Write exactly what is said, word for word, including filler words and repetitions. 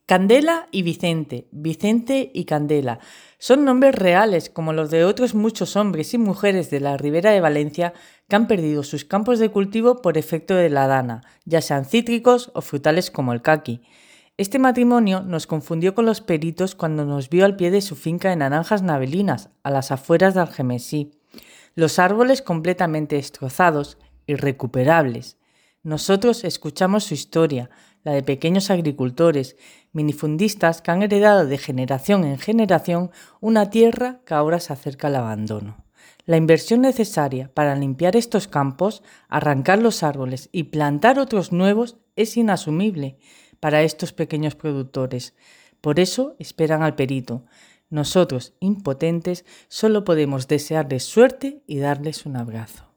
Candela y Vicente, Vicente y Candela, son nombres reales como los de otros muchos hombres y mujeres de la Ribera de Valencia que han perdido sus campos de cultivo por efecto de la dana, ya sean cítricos o frutales como el caqui. Este matrimonio nos confundió con los peritos cuando nos vio al pie de su finca de naranjas navelinas, a las afueras de Algemesí. Los árboles completamente destrozados, irrecuperables. Nosotros escuchamos su historia, la de pequeños agricultores, minifundistas que han heredado de generación en generación una tierra que ahora se acerca al abandono. La inversión necesaria para limpiar estos campos, arrancar los árboles y plantar otros nuevos es inasumible para estos pequeños productores. Por eso esperan al perito. Nosotros, impotentes, solo podemos desearles suerte y darles un abrazo.